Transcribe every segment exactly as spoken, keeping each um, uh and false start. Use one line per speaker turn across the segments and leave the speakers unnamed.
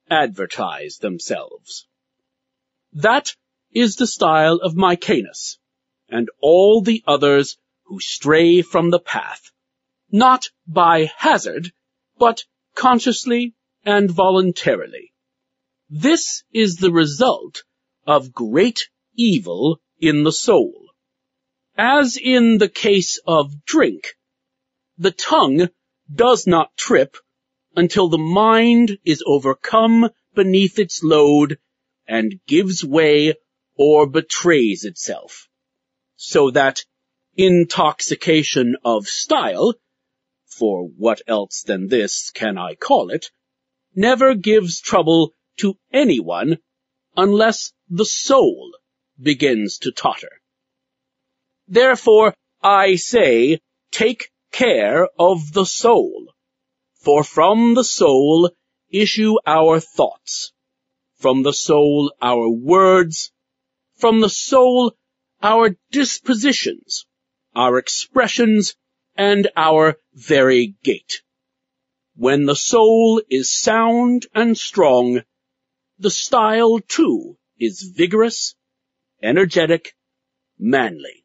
advertise themselves. That is the style of Mycanus, and all the others who stray from the path, not by hazard, but consciously and voluntarily. This is the result of great evil in the soul. As in the case of drink, the tongue does not trip until the mind is overcome beneath its load and gives way or betrays itself, so that intoxication of style, for what else than this can I call it, never gives trouble to anyone unless the soul begins to totter. Therefore, I say, take care of the soul, for from the soul issue our thoughts, from the soul our words, from the soul our dispositions, our expressions, and our very gait. When the soul is sound and strong, the style too is vigorous, energetic, manly.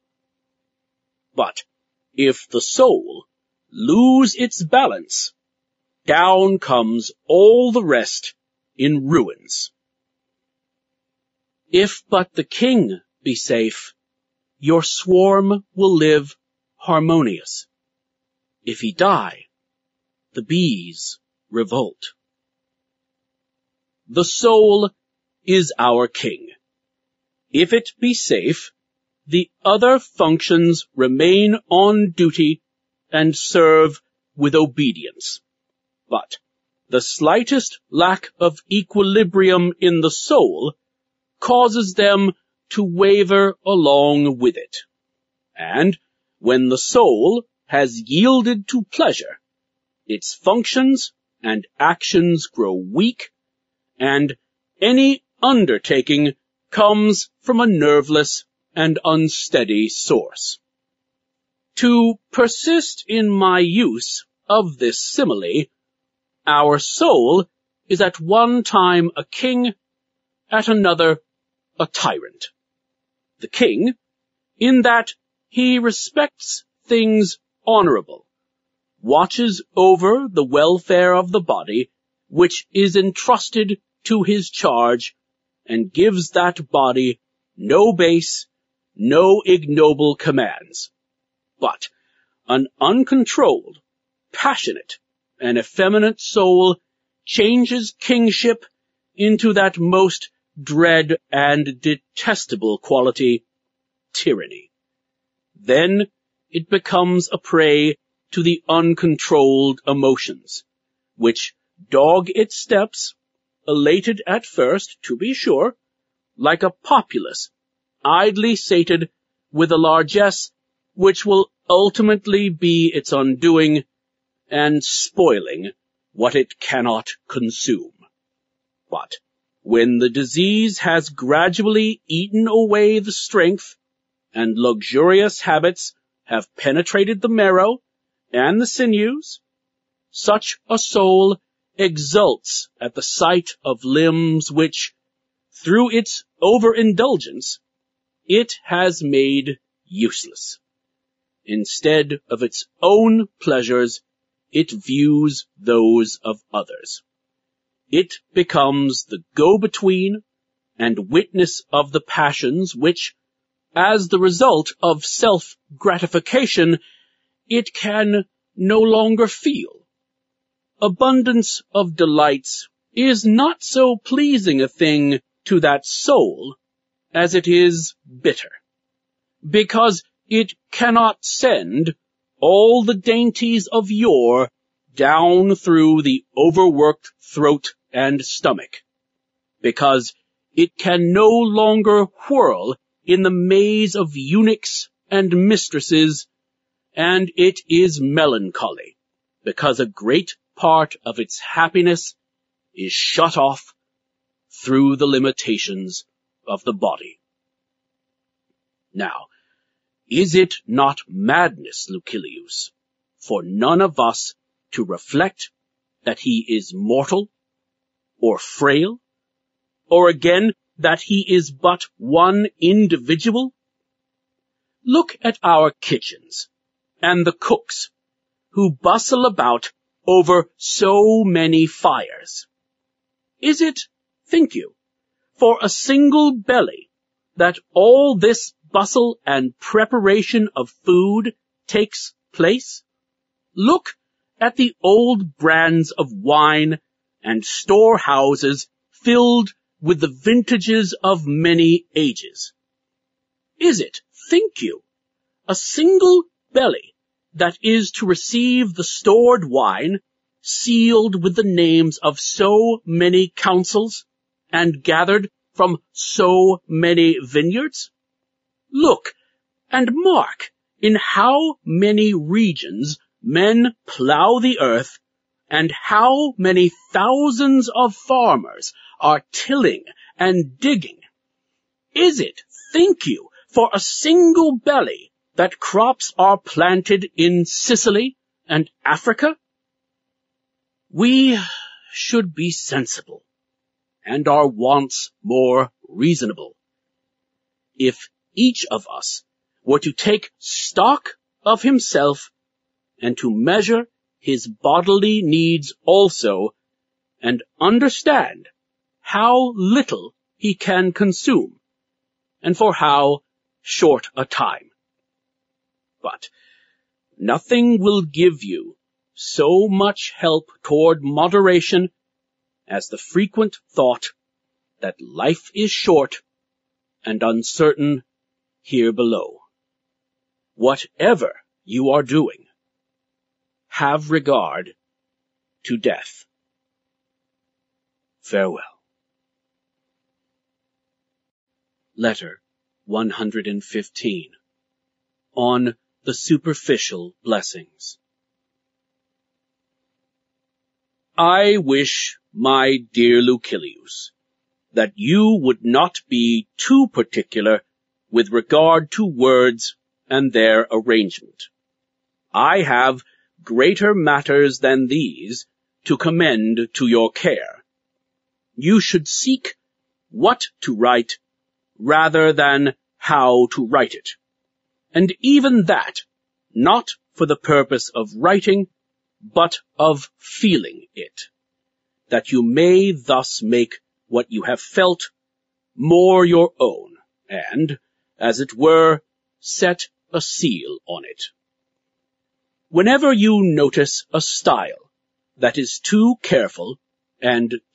But if the soul lose its balance, down comes all the rest in ruins. If but the king be safe, your swarm will live harmonious. If he die, the bees revolt. The soul is our king. If it be safe, the other functions remain on duty and serve with obedience. But the slightest lack of equilibrium in the soul causes them to waver along with it. And when the soul has yielded to pleasure, its functions and actions grow weak, and any undertaking comes from a nerveless and unsteady source. To persist in my use of this simile, our soul is at one time a king, at another a tyrant. The king, in that he respects things honorable, watches over the welfare of the body, which is entrusted to his charge, and gives that body no base, no ignoble commands, but an uncontrolled, passionate, and effeminate soul changes kingship into that most dread and detestable quality, tyranny. Then it becomes a prey to the uncontrolled emotions, which dog its steps, elated at first, to be sure, like a populace, idly sated with a largesse which will ultimately be its undoing and spoiling what it cannot consume. But when the disease has gradually eaten away the strength, and luxurious habits have penetrated the marrow and the sinews, such a soul exults at the sight of limbs which, through its overindulgence, it has made useless. Instead of its own pleasures, it views those of others. It becomes the go-between and witness of the passions which, as the result of self-gratification, it can no longer feel. Abundance of delights is not so pleasing a thing to that soul as it is bitter, because it cannot send all the dainties of yore down through the overworked throat and stomach, because it can no longer whirl in the maze of eunuchs and mistresses, and it is melancholy, because a great part of its happiness is shut off through the limitations of the body. Now, is it not madness, Lucilius, for none of us to reflect that he is mortal, or frail? Or again, that he is but one individual? Look at our kitchens and the cooks who bustle about over so many fires. Is it, think you, for a single belly that all this bustle and preparation of food takes place? Look at the old brands of wine and storehouses filled with the vintages of many ages. Is it, think you, a single belly that is to receive the stored wine, sealed with the names of so many councils, and gathered from so many vineyards? Look and mark in how many regions men plow the earth, and how many thousands of farmers are tilling and digging. Is it, think you, for a single belly that crops are planted in Sicily and Africa? We should be sensible, and our wants more reasonable. If each of us were to take stock of himself and to measure his bodily needs also, and understand how little he can consume, and for how short a time. But nothing will give you so much help toward moderation as the frequent thought that life is short and uncertain here below. Whatever you are doing, have regard to death. Farewell. Letter one hundred fifteen. On the superficial blessings. I wish, my dear Lucilius, that you would not be too particular with regard to words and their arrangement. I have greater matters than these to commend to your care. You should seek what to write rather than how to write it, and even that not for the purpose of writing, but of feeling it, that you may thus make what you have felt more your own, and, as it were, set a seal on it. Whenever you notice a style that is too careful and